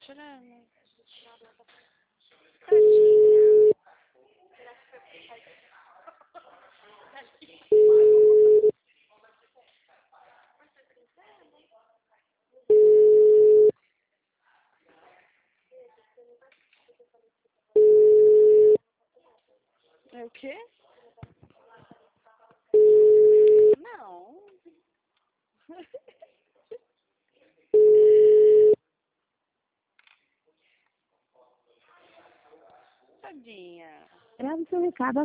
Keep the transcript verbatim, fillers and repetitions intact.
chorando. Tadinha. É o quê? Não. Tadinha. Grave seu recado